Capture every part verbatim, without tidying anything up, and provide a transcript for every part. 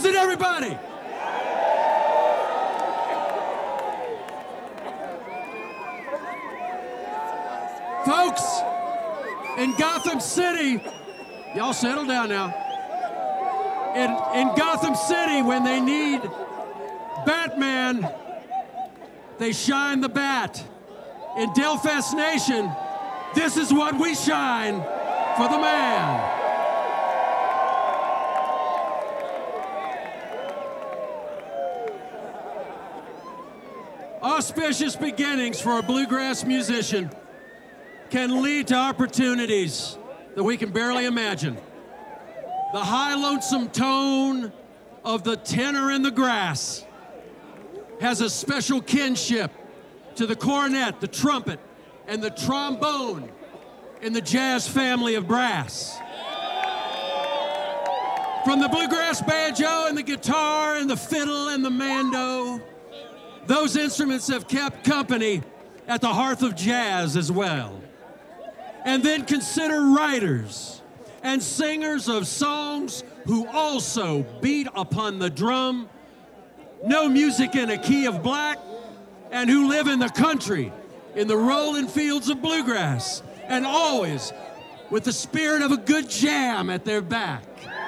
is it, everybody? Folks, in Gotham City, y'all settle down now. In, in Gotham City, when they need Batman, they shine the bat. In Delfest Nation, this is what we shine for the man. Auspicious beginnings for a bluegrass musician can lead to opportunities that we can barely imagine. The high, lonesome tone of the tenor in the grass has a special kinship to the cornet, the trumpet, and the trombone in the jazz family of brass. From the bluegrass banjo and the guitar and the fiddle and the mando, those instruments have kept company at the hearth of jazz as well. And then consider writers and singers of songs who also beat upon the drum, know music in a key of black, and who live in the country, in the rolling fields of bluegrass, and always with the spirit of a good jam at their back.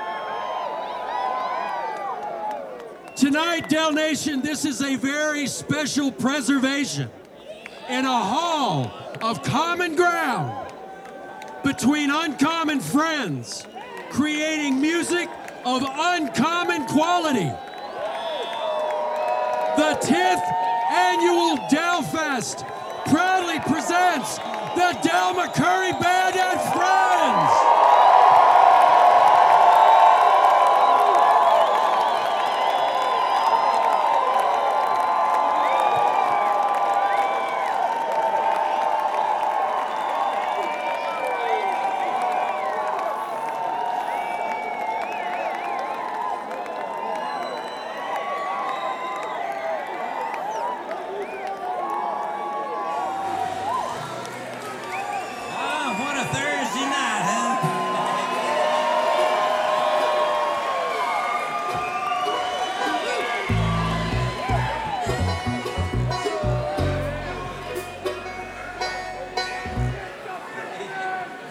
Tonight, Del Nation, this is a very special preservation in a hall of common ground between uncommon friends, creating music of uncommon quality. The tenth annual Delfest proudly presents the Del McCoury Band and Friends.